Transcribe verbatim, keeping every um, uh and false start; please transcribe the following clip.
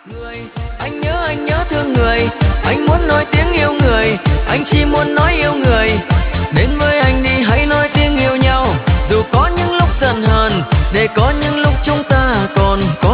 Người, anh nhớ anh nhớ thương người, anh muốn nói tiếng yêu người, anh chỉ muốn nói yêu người. Đến với anh đi hãy nói tiếng yêu nhau, dù có những lúc giận hờn, để có những lúc chúng ta còn có